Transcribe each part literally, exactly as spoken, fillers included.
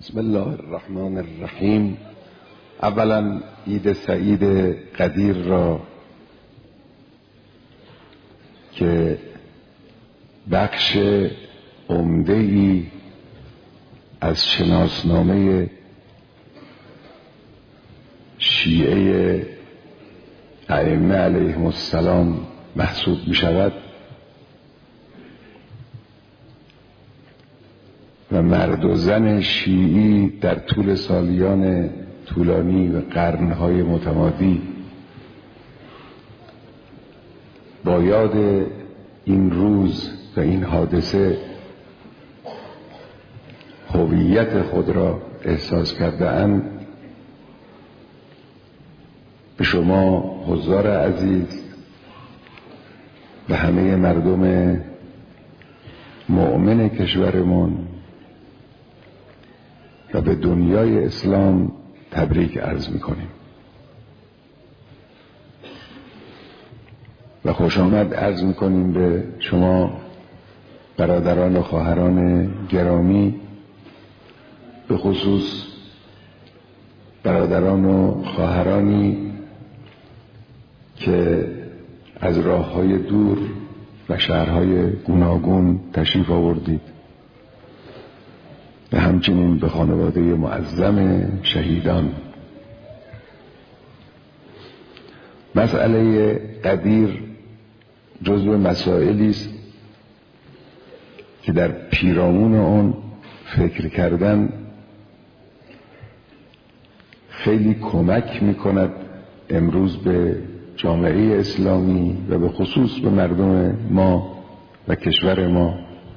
بسم الله الرحمن الرحیم. اولا عید سعید قدیر را که بخش عمده‌ای از شناسنامه شیعه ائمه علیهم السلام محسوب می شود و مرد و زن شیعی در طول سالیان طولانی و قرنهای متمادی با یاد این روز و این حادثه هویت خود را احساس کرده اند. به شما حضار عزیز و همه مردم مؤمن کشورمون و به دنیای اسلام تبریک عرض میکنیم و خوش آمد عرض میکنیم به شما برادران و خواهران گرامی، به خصوص برادران و خواهرانی که از راههای دور و شهرهای گوناگون تشریف آوردید و همچنین به خانواده معظم شهیدان. مسئله قدیر جزو مسائلی است که در پیرامون آن فکر کردن خیلی کمک میکند امروز به جامعه اسلامی و به خصوص به مردم ما و کشور ما،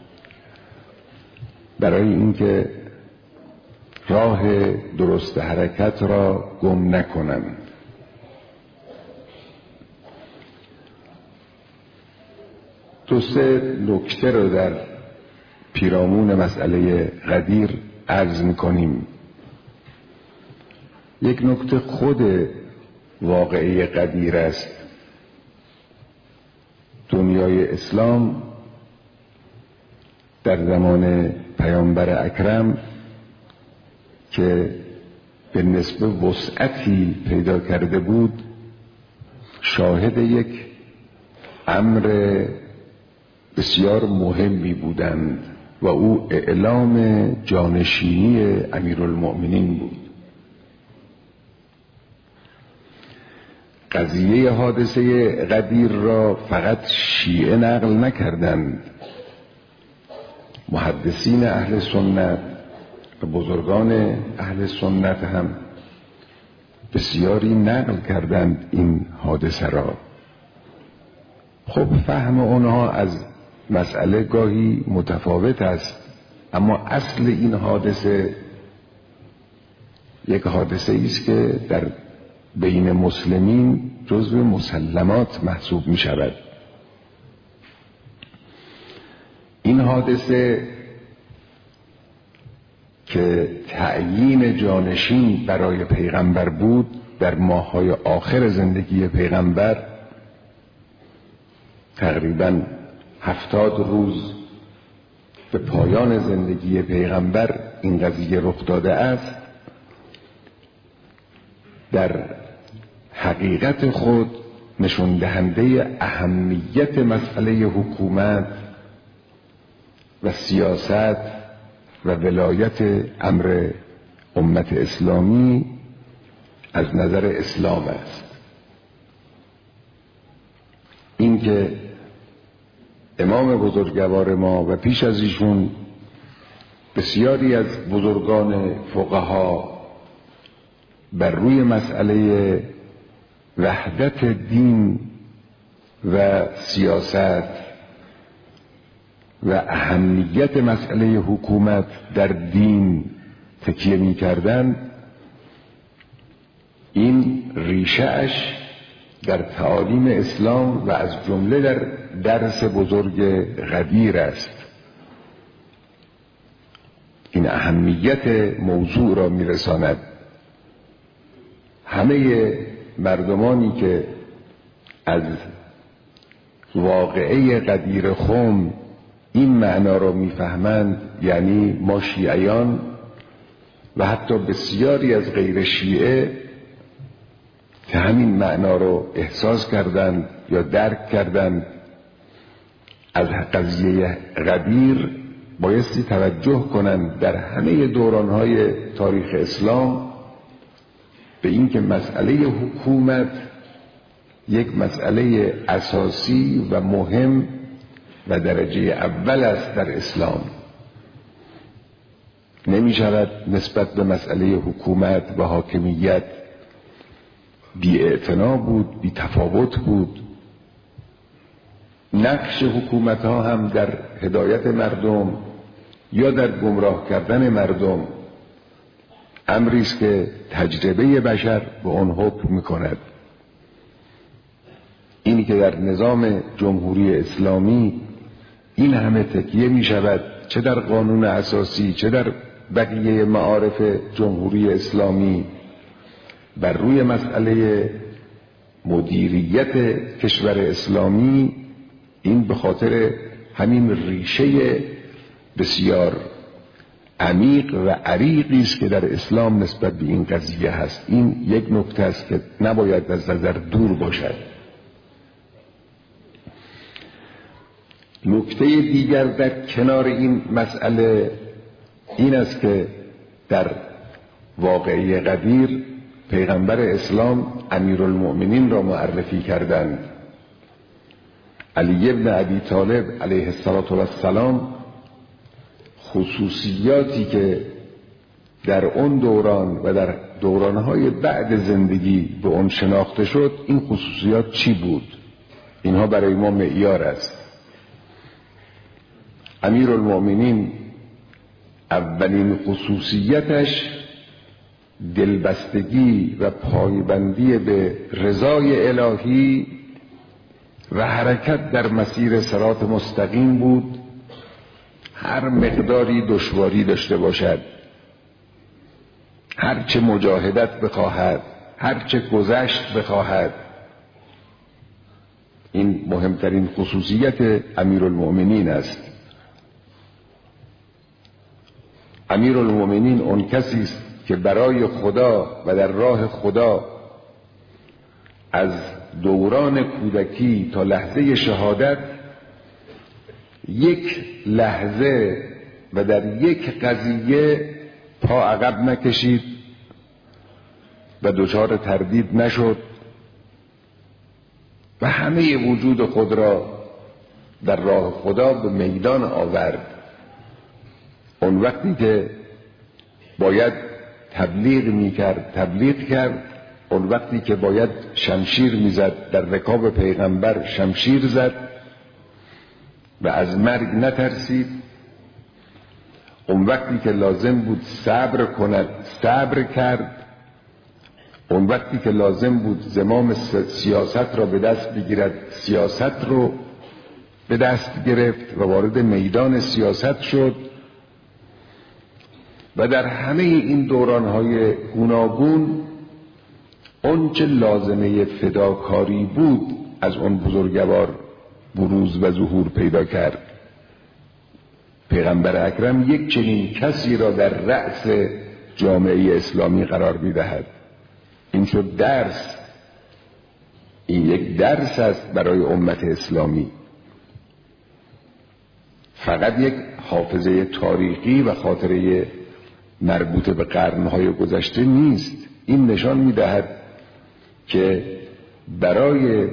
برای اینکه راه درست حرکت را گم نکنند. دو سه نکته رو در پیرامون مسئله قدیر عرض میکنیم. یک نکته خود واقعه قدیر است. دنیای اسلام در زمان پیامبر اکرم که به نسبه وسعتی پیدا کرده بود، شاهد یک امر بسیار مهمی بودند و او اعلام جانشینی امیرالمؤمنین بود. قضیه حادثه قدیر را فقط شیعه نقل نکردند، محدثین اهل سنت و بزرگان اهل سنت هم بسیاری نقل کردند این حادثه را. خب فهم اونها از مسئله گاهی متفاوت است، اما اصل این حادثه یک حادثه است که در بین مسلمین جزو مسلمات محسوب می شود. این حادثه که تعیین جانشین برای پیغمبر بود در ماه‌های آخر زندگی پیغمبر، تقریباً هفتاد روز به پایان زندگی پیغمبر این قضیه رخ داده است، در حقیقت خود نشون دهنده اهمیت مسئله حکومت و سیاست و ولایت امر امت اسلامی از نظر اسلام است. این که امام بزرگوار ما و پیش از ایشون بسیاری از بزرگان فقها بر روی مسئله وحدت دین و سیاست و اهمیت مسئله حکومت در دین تکیه می کردن، این ریشه اش در تعالیم اسلام و از جمله در درس بزرگ قدیر است. این اهمیت موضوع را می رساند. همه مردمانی که از واقعه قدیر خم این معنا را میفهمند، یعنی ما شیعیان و حتی بسیاری از غیر شیعه که همین معنا رو احساس کردند یا درک کردند از قضیه غدیر بایستی توجه کنند در همه دورانهای تاریخ اسلام به اینکه مسئله حکومت یک مسئله اساسی و مهم و درجه اول است در اسلام. نمی شود نسبت به مسئله حکومت و حاکمیت بی اعتنا بود، بی تفاوت بود. نقش حکومت ها هم در هدایت مردم یا در گمراه کردن مردم امری است که تجربه بشر به آن حکم می‌کند. اینی که در نظام جمهوری اسلامی این همه تکیه می شود، چه در قانون اساسی چه در بقیه معارف جمهوری اسلامی، بر روی مسئله مدیریت کشور اسلامی، این به خاطر همین ریشه بسیار عمیق و عریقی است که در اسلام نسبت به این قضیه هست. این یک نکته است که نباید از نظر دور باشد. نکته دیگر در کنار این مسئله این است که در واقعه غدیر پیغمبر اسلام امیرالمؤمنین را معرفی کردند. علی ابن ابی طالب علیه السلام خصوصیاتی که در اون دوران و در دورانهای بعد زندگی به اون شناخته شد، این خصوصیات چی بود؟ اینها برای ما معیار است. امیرالمؤمنین اولین خصوصیتش دلبستگی و پایبندی به رضای الهی و حرکت در مسیر صراط مستقیم بود، هر مقداری دشواری داشته باشد، هر چه مجاهدت بخواهد، هر چه گذشت بخواهد. این مهمترین خصوصیت امیرالمؤمنین است. امیرالمؤمنین اون کسی است که برای خدا و در راه خدا از دوران کودکی تا لحظه شهادت یک لحظه و در یک قضیه پا عقب نکشید و دچار تردید نشد و همه وجود خود را در راه خدا به میدان آورد. اون وقتی که باید تبلیغ میکرد تبلیغ کرد، اون وقتی که باید شمشیر میزد در رکاب پیغمبر شمشیر زد و از مرگ نترسید. اون وقتی که لازم بود صبر کند صبر کرد. اون وقتی که لازم بود زمام سیاست را به دست بگیرد سیاست رو به دست گرفت و وارد میدان سیاست شد. و در همه این دورانهای گوناگون اون چه لازمه فداکاری بود از اون بزرگوار بروز و ظهور پیدا کرد. پیغمبر اکرم یک چنین کسی را در رأس جامعه اسلامی قرار می‌دهد. این شد درس. این یک درس است برای امت اسلامی. فقط یک حافظه تاریخی و خاطره مربوط به قرنهای گذشته نیست. این نشان می‌دهد که برای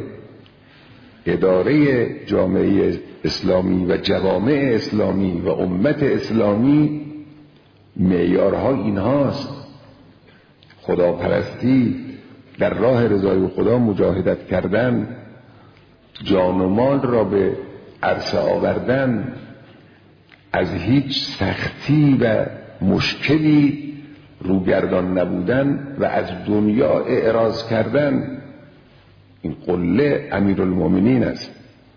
اداره جامعه اسلامی و جوامع اسلامی و امت اسلامی معیارها اینهاست: خداپرستی، در راه رضای خدا مجاهدت کردن، جان و مال را به عرصه آوردن، از هیچ سختی و مشکلی روگردان نبودن و از دنیا اعراض کردن. این قله امیرالمؤمنین است.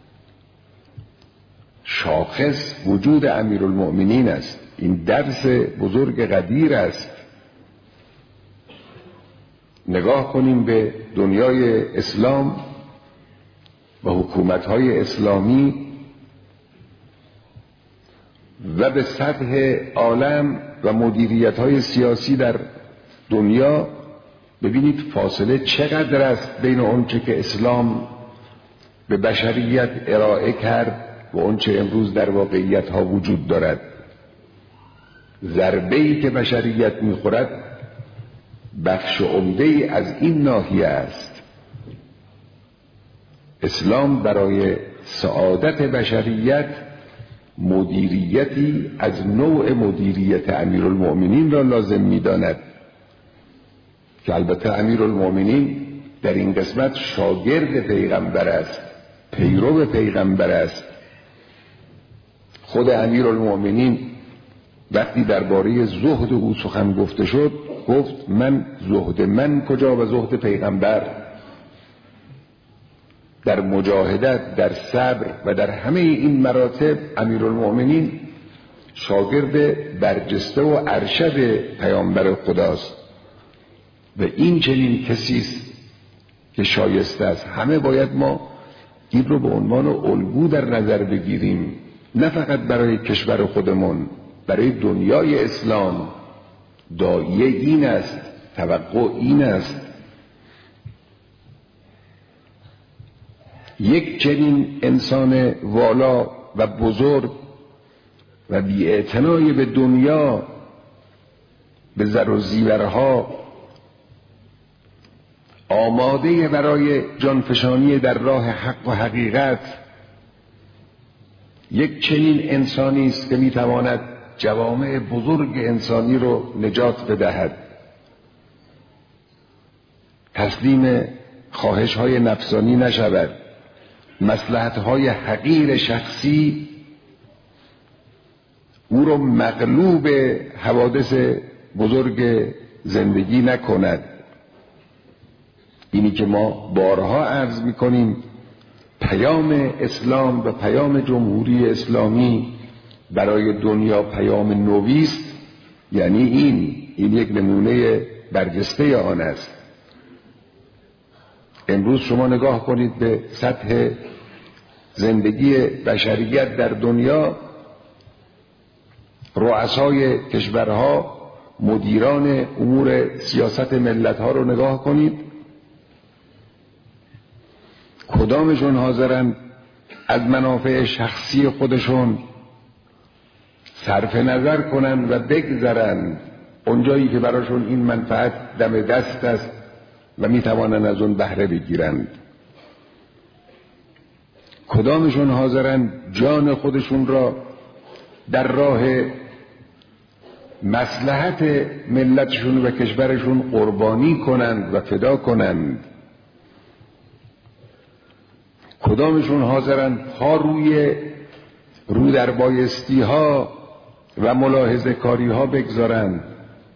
شاخص وجود امیرالمؤمنین است. این درس بزرگ قدیر است. نگاه کنیم به دنیای اسلام و حکومت‌های اسلامی و به سطح عالم و مدیریت‌های سیاسی در دنیا، ببینید فاصله چقدر است بین اونچه که اسلام به بشریت ارائه کرد و اونچه امروز در واقعیت ها وجود دارد. ضربه‌ای که بشریت می‌خورد بخش عمده‌ای از این ناحیه است. اسلام برای سعادت بشریت مدیریتی از نوع مدیریت امیرالمؤمنین را لازم می‌داند که البته امیرالمؤمنین در این قسمت شاگرد پیغمبر است، پیرو پیغمبر است. خود امیرالمؤمنین وقتی درباره زهد او سخن گفته شد گفت من زهد من کجا و زهد پیغمبر. در مجاهدت، در صبر و در همه این مراتب امیرالمؤمنین شاگرد برجسته و ارشد پیامبر خداست و این چنین کسی است که شایسته است. همه باید ما این رو به عنوان الگو در نظر بگیریم، نه فقط برای کشور خودمون، برای دنیای اسلام. داعیه این است، توقع این است. یک چنین انسان والا و بزرگ و بی‌اعتنای به دنیا، به زر و زیورها، آماده برای جانفشانی در راه حق و حقیقت، یک چنین انسانی است که میتواند جوامع بزرگ انسانی رو نجات بدهد. تسلیم خواهش های نفسانی نشود، مصلحت های حقیر شخصی او رو مغلوب حوادث بزرگ زندگی نکند. اینی که ما بارها عرض میکنیم، پیام اسلام و پیام جمهوری اسلامی برای دنیا پیام نویست. یعنی این این یک نمونه برجسته آن است. امروز شما نگاه کنید به سطح زندگی بشریت در دنیا، رؤسای کشورها، مدیران امور سیاست ملتها رو نگاه کنید، کدامشون حاضرن از منافع شخصی خودشون صرف نظر کنن و بگذرن اونجایی که براشون این منفعت دم دست است و میتوانن از اون بهره بگیرند؟ کدامشون حاضرن جان خودشون را در راه مصلحت ملتشون و کشورشون قربانی کنند و فدا کنند؟ کدامشون حاضرن پا روی رو در بایستی ها و ملاحظه کاری ها بگذارند؟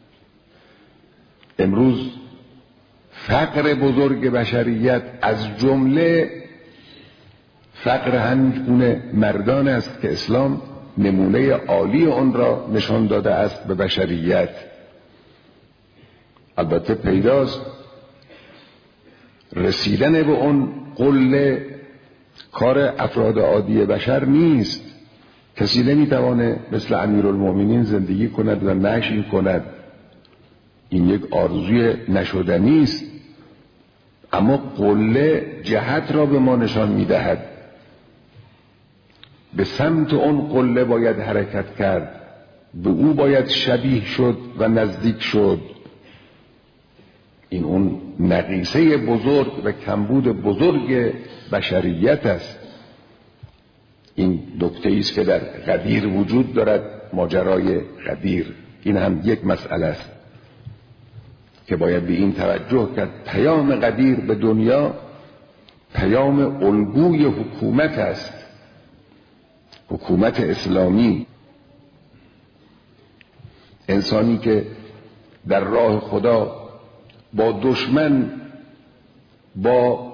امروز فقر بزرگ بشریت از جمله فقر همین مردان است که اسلام نمونه عالی آن را نشان داده است به بشریت. البته پیداست رسیدن به اون قله کار افراد عادی بشر نیست. کسی نمیتوانه مثل امیرالمؤمنین زندگی کند و نشین کند. این یک آرزوی نشدنی است، اما قله جهت را به ما نشان میدهد. به سمت اون قله باید حرکت کرد، به او باید شبیه شد و نزدیک شد. این اون نقیصه بزرگ و کمبود بزرگ بشریت است. این نکته است که در غدیر وجود دارد، ماجرای غدیر. این هم یک مسئله است که باید به این توجه کرد. پیام غدیر به دنیا پیام الگوی حکومت است، حکومت اسلامی. انسانی که در راه خدا با دشمن با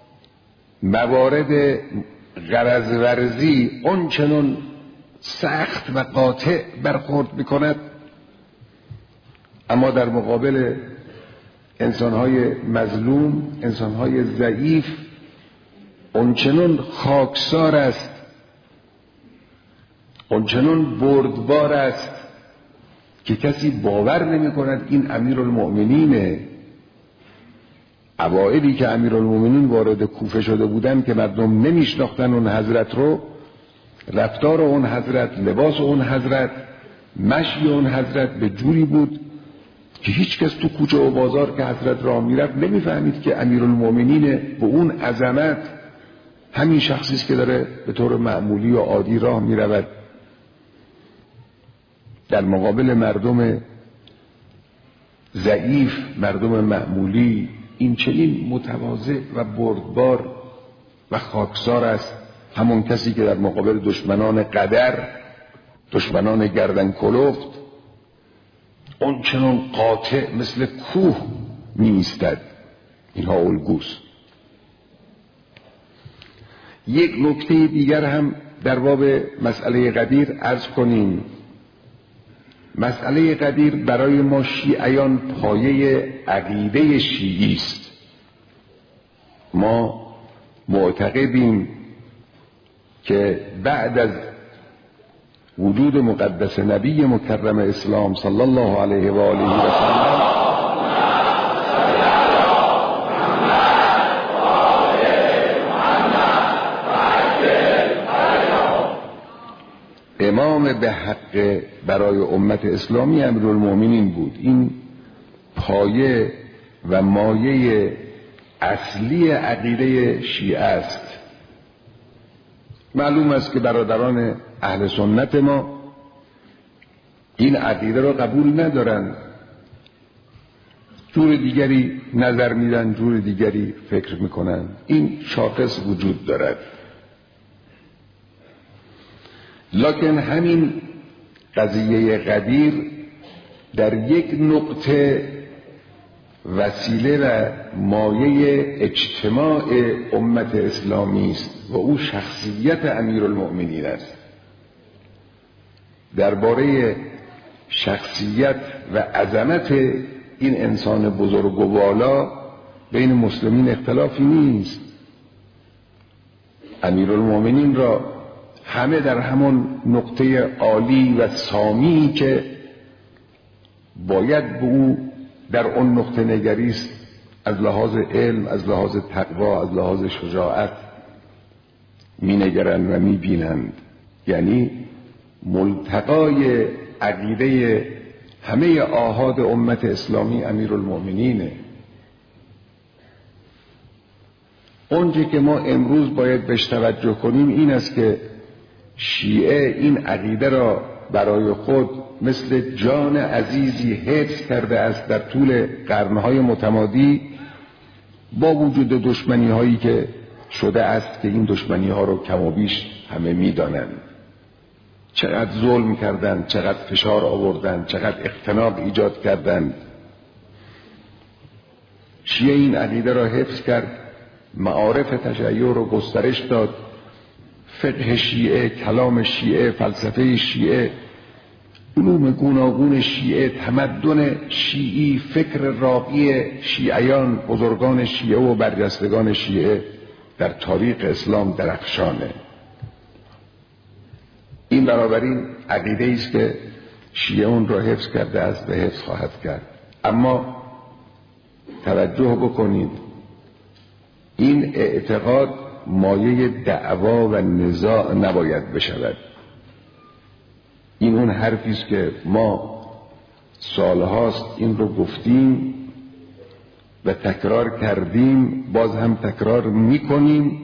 موارد غرض ورزی اونچنان سخت و قاطع برخورد میکند، اما در مقابل انسانهای مظلوم، انسانهای ضعیف اونچنان خاکسار است، اونچنان بردبار است که کسی باور نمی کند این امیرالمؤمنینه. اوائلی که امیرالمؤمنین وارد کوفه شده بودن که مردم نمیشناختن اون حضرت رو، رفتار اون حضرت، لباس اون حضرت، مشی اون حضرت به جوری بود که هیچ کس تو کوچه و بازار که حضرت راه میرفت نمیفهمید که امیرالمؤمنین به اون عظمت همین شخصی است که داره به طور معمولی و عادی راه میرود در مقابل مردم ضعیف، مردم معمولی. این چنین متواضع و بردبار و خاکسار است همون کسی که در مقابل دشمنان قدر، دشمنان گردن کلفت، اون چنان قاطع مثل کوه می ایستد. اینها الگوست. یک نکته دیگر هم در باب مسئله قدیر عرض کنیم. مسئله قدیر برای ما شیعیان پایه عقیده شیعی است. ما معتقدیم که بعد از وجود مقدس نبی مکرم اسلام صلی الله علیه و آله و سلم امام به حق برای امت اسلامی امیرالمؤمنین بود. این پایه و مایه اصلی عقیده شیعه است. معلوم است که برادران اهل سنت ما این عقیده را قبول ندارند، جور دیگری نظر میدن، جور دیگری فکر میکنن. این شاخص وجود دارد. لکن همین قضیه قدیر در یک نقطه وسیله و مایه اجتماع امت اسلامی است و او شخصیت امیرالمؤمنین است. درباره شخصیت و عظمت این انسان بزرگ و بالا بین مسلمین اختلافی نیست. امیرالمؤمنین را همه در همون نقطه عالی و سامی که باید به او در اون نقطه نگریست، از لحاظ علم، از لحاظ تقوا، از لحاظ شجاعت می نگرند و می بینند. یعنی ملتقای عقیده همه آحاد امت اسلامی امیرالمؤمنینه. اونچه که ما امروز باید بهش توجه کنیم این است که شیعه این عقیده را برای خود مثل جان عزیزی حفظ کرده است در طول قرنهای متمادی، با وجود دشمنی هایی که شده است که این دشمنی ها رو کم و بیش همه می دانند. چقدر ظلم کردند، چقدر فشار آوردند، چقدر اختناق ایجاد کردند. شیعه این عقیده را حفظ کرد، معارف تشیع رو گسترش داد، فقه شیعه، کلام شیعه، فلسفه شیعه، علوم گوناگون شیعه، تمدن شیعی، فکر راقی شیعیان، بزرگان شیعه و برجستگان شیعه در تاریخ اسلام درخشانه. این بنابراین عقیده است که شیعه اون را حفظ کرده است و حفظ خواهد کرد. اما توجه بکنید، این اعتقاد مایه دعوا و نزاع نباید بشود. این اون حرفی است که ما سالهاست این رو گفتیم و تکرار کردیم، باز هم تکرار میکنیم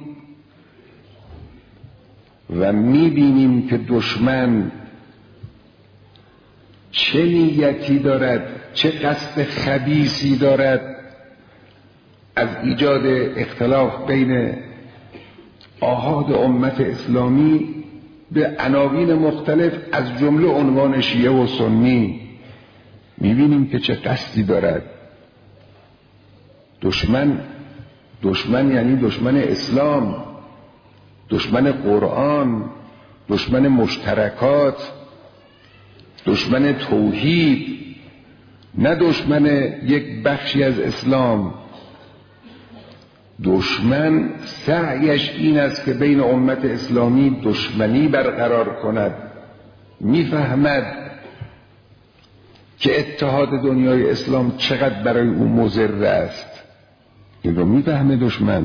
و میبینیم که دشمن چه نیتی دارد، چه قصد خبیثی دارد از ایجاد اختلاف بین آحاد امت اسلامی به عناوین مختلف از جمله عنوان شیعه و سنی. میبینیم که چه قصدی دارد. دشمن دشمن یعنی دشمن اسلام، دشمن قرآن، دشمن مشترکات، دشمن توحید، نه دشمن یک بخشی از اسلام. دشمن سعیش این است که بین امت اسلامی دشمنی برقرار کند میفهمد که اتحاد دنیای اسلام چقدر برای او مضر است. این رو میفهمه دشمن.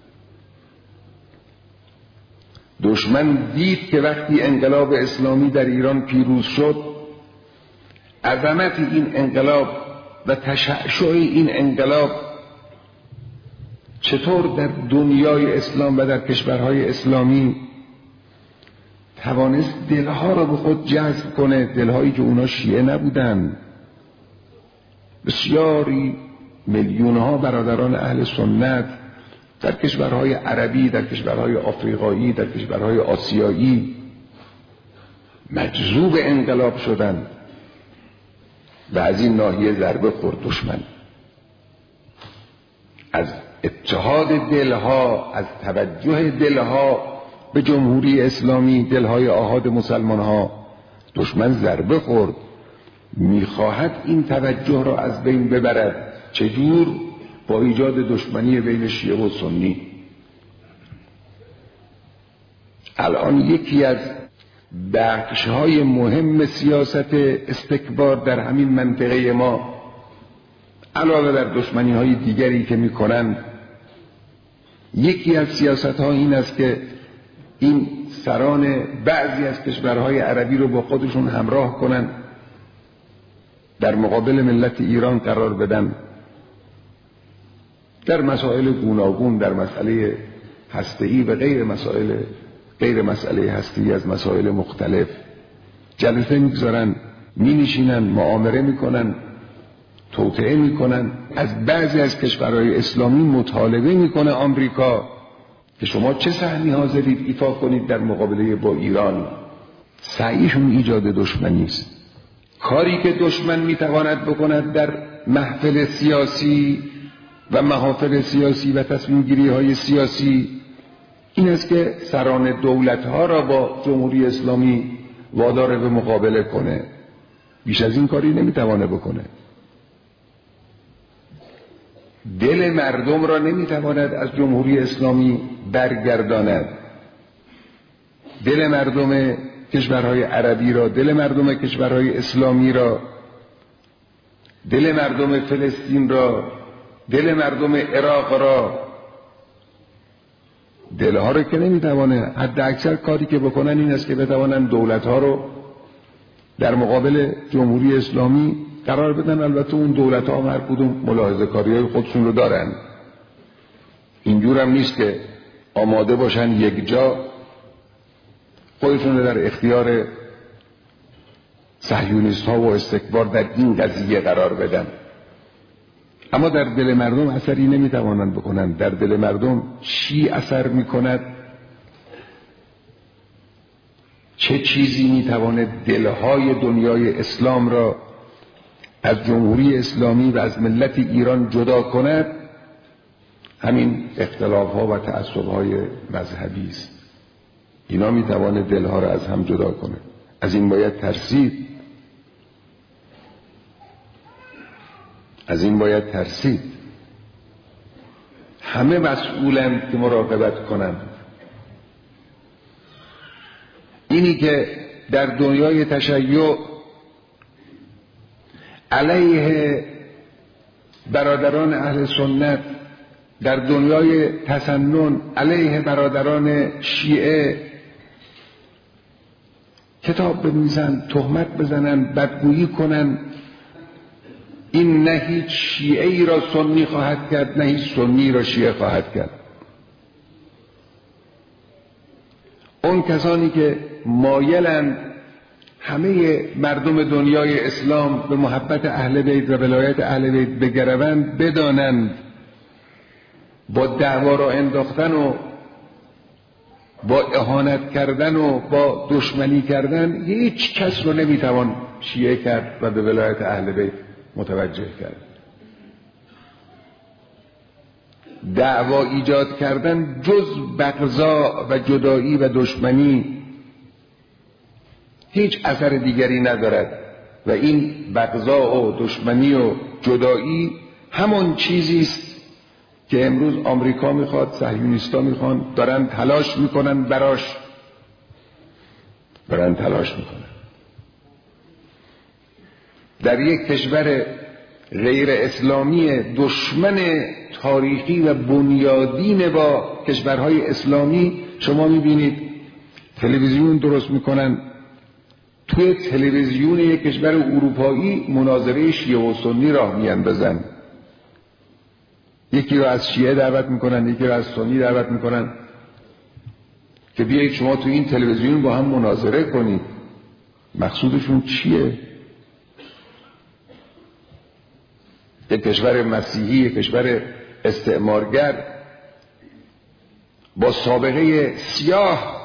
دشمن دید که وقتی انقلاب اسلامی در ایران پیروز شد، عظمت این انقلاب و تشعشع این انقلاب چطور در دنیای اسلام و در کشورهای اسلامی توانست دلها را به خود جذب کنه، دلهایی که اونا شیعه نبودن. بسیاری میلیونها برادران اهل سنت در کشورهای عربی، در کشورهای آفریقایی، در کشورهای آسیایی مجذوب انقلاب شدند و از این ناحیه ضربه خورد دشمن. از اتحاد دلها، از توجه دلها به جمهوری اسلامی، دلهای آحاد مسلمان ها دشمن ضربه خورد. میخواهد این توجه را از بین ببرد. چجور؟ با ایجاد دشمنی بین شیعه و سنی. الان یکی از بخش‌های مهم سیاست استکبار در همین منطقه ما، علاوه بر دشمنی‌های دیگری که می‌کنند، یکی از سیاست‌ها این است که این سران بعضی از کشورهای عربی رو با خودشون همراه کنند، در مقابل ملت ایران قرار بدن، در مسائل گوناگون، در مسئله هسته‌ای و غیر مسائل غیر مسئله هسته‌ای از مسائل مختلف جلسه میگذارن، مینشینن، معامله میکنن، توطئه میکنن. از بعضی از کشورهای اسلامی مطالبه میکنه آمریکا که شما چه سهمی حاضرید ایفا کنید در مقابله با ایران. سعیشون ایجاد دشمنی است. کاری که دشمن میتواند بکند در محفل سیاسی و محافل سیاسی و تصمیم گیری های سیاسی این است که سران دولت ها را با جمهوری اسلامی وادار به مقابله کنه. بیش از این کاری نمیتوانه بکنه. دل مردم را نمیتواند از جمهوری اسلامی برگرداند. دل مردم کشورهای عربی را، دل مردم کشورهای اسلامی را، دل مردم فلسطین را، دل مردم عراق را، دلها رو که نمیتوانه. حد اکثر کاری که بکنن این است که بتوانن دولتها رو در مقابل جمهوری اسلامی قرار بدن. البته اون دولتها هر کدوم ملاحظه کاری های خودشون رو دارن. اینجور هم نیست که آماده باشن یک جا خودشون رو در اختیار صهیونیست ها و استکبار در این قضیه قرار بدن. اما در دل مردم اثری نمیتوانند بکنند. در دل مردم چی اثر میکند؟ چه چیزی میتواند دلهای دنیای اسلام را از جمهوری اسلامی و از ملت ایران جدا کند؟ همین اختلاف ها و تعصب های مذهبی است. اینا میتواند دلها را از هم جدا کنه. از این باید ترسید. از این باید ترسید. همه مسئولند که مراقبت کنند. اینی که در دنیای تشیع علیه برادران اهل سنت، در دنیای تسنن علیه برادران شیعه کتاب بنویسن، تهمت بزنن، بدگویی کنن، این نه هیچ شیعه‌ای را سنی خواهد کرد، نه هیچ سنی را شیعه خواهد کرد. اون کسانی که مایلند همه مردم دنیای اسلام به محبت اهل بیت و ولایت اهل بیت بگروند، بدانند با دعوا را انداختن و با اهانت کردن و با دشمنی کردن هیچ کس رو نمیتوان شیعه کرد و به ولایت اهل بیت متوجه کرد. دعوا ایجاد کردن جز بغضا و جدایی و دشمنی هیچ اثر دیگری ندارد و این بغضا و دشمنی و جدایی همون چیزی است که امروز آمریکا میخواد، صهیونیستا میخوان، دارن تلاش میکنن براش، دارن تلاش میکنن. در یک کشور غیر اسلامی دشمن تاریخی و بنیادین با کشورهای اسلامی، شما میبینید تلویزیون درست میکنن، توی تلویزیون یک کشور اروپایی مناظره شیعه و سنی راه میاندازن، یکی رو از شیعه دعوت میکنن، یکی رو از سنی دعوت میکنن که بیایید شما تو این تلویزیون با هم مناظره کنید. مقصودشون چیه؟ یک کشور مسیحی، یک کشور استعمارگر با سابقه سیاه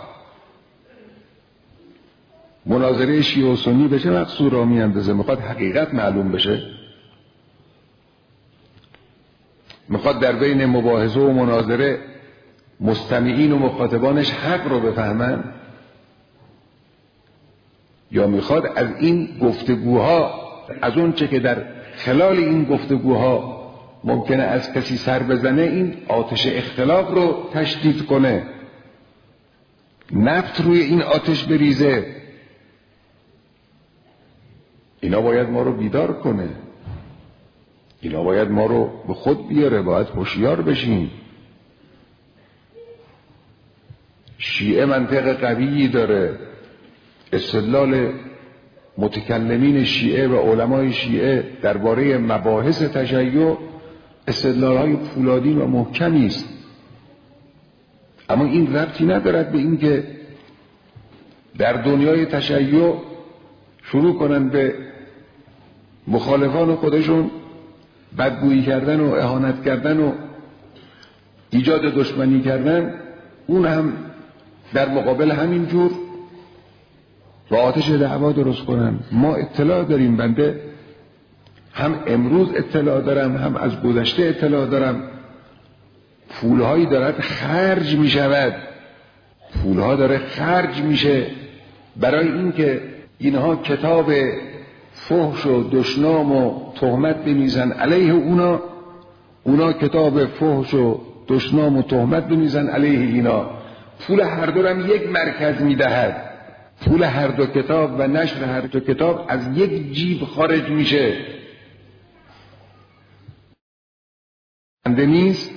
مناظره شیعه و سنی به چه مقصود را میاندازه؟ میخواد حقیقت معلوم بشه؟ میخواد در بین مباحثه و مناظره مستمعین و مخاطبانش حق رو بفهمن؟ یا میخواد از این گفتگوها، از اون چه که در خلال این گفتگوها ممکنه از کسی سر بزنه، این آتش اختلاف رو تشدید کنه، نفت روی این آتش بریزه؟ اینا باید ما رو بیدار کنه، اینا باید ما رو به خود بیاره، باید هوشیار بشیم. شیعه منطق قویی داره، استدلال متکلمین شیعه و علمای شیعه درباره مباحث تشیع استدلال‌های پولادی و محکمی است، اما این ربطی ندارد به این که در دنیای تشیع شروع کنن به مخالفان خودشون بدگویی کردن و اهانت کردن و ایجاد دشمنی کردن، اون هم در مقابل همین جور با آتش دعوا درست کنن. ما اطلاع داریم، بنده هم امروز اطلاع دارم، هم از گذشته اطلاع دارم، پولهایی دارد خرج می شود، پولها داره خرج میشه برای اینکه اینها کتاب فحش و دشنام و تهمت بنویسن علیه اونا، اونا کتاب فحش و دشنام و تهمت بنویسن علیه اینا. پول هر دو هم یک مرکز میدهد، پول هر دو کتاب و نشر هر دو کتاب از یک جیب خارج میشه. بنده نیست،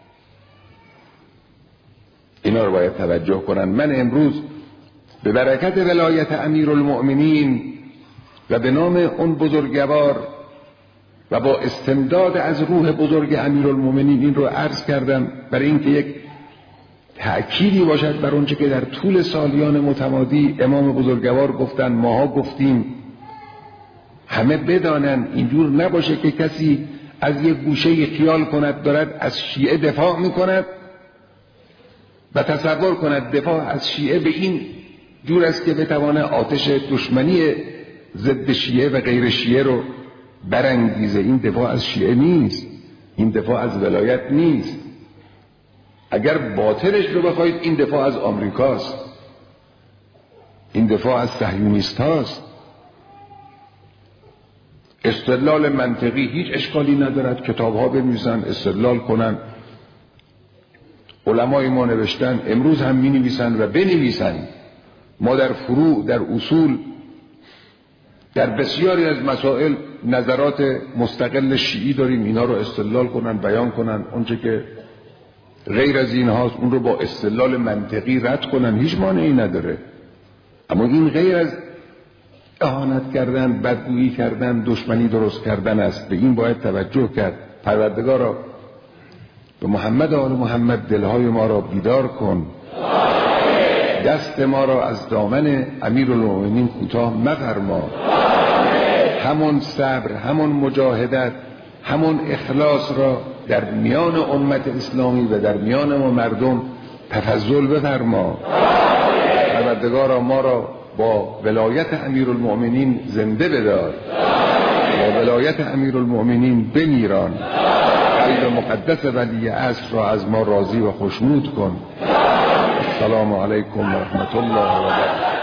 اینا رو باید توجه کنن. من امروز به برکت ولایت امیرالمؤمنین و به نام اون بزرگوار و با استمداد از روح بزرگ امیرالمؤمنین این رو عرض کردم برای اینکه یک تأکیدی باشد بر اونچه که در طول سالیان متمادی امام بزرگوار گفتن، ماها گفتیم، همه بدانن. اینجور نباشه که کسی از یک گوشه خیال کند دارد از شیعه دفاع میکند و تصور کند دفاع از شیعه به این جور است که بتوانه آتش دشمنی ضد شیعه و غیر شیعه رو برانگیزه. این دفاع از شیعه نیست، این دفاع از ولایت نیست. اگر باطنش رو بخواید، این دفاع از آمریکاست، این دفاع از صهیونیست هاست. استدلال منطقی هیچ اشکالی ندارد، کتاب ها بنویسن، استدلال کنن. علمای ما نوشتن، امروز هم می نویسن و بنویسن. ما در فروع، در اصول، در بسیاری از مسائل نظرات مستقل شیعی داریم، اینا رو استدلال کنن، بیان کنن. اونچه که غیر از این هاست اون رو با استدلال منطقی رد کنن، هیچ مانعی نداره. اما این غیر از اهانت کردن، بدگویی کردن، دشمنی درست کردن است. به این باید توجه کرد. پروردگارا به محمد آل محمد دلهای ما را بیدار کن، دست ما را از دامن امیرالمؤمنین کوتاه مفرما. همون صبر، همون مجاهدت، همون اخلاص را در میان امت اسلامی و در میان ما مردم تفضل بفرما. پروردگارا ما را با ولایت امیرالمؤمنین زنده بدار، با ولایت امیرالمؤمنین بمیران. قلب مقدس ولی عصر را از ما راضی و خوشنود کن. السلام علیکم و رحمت الله و برکاته.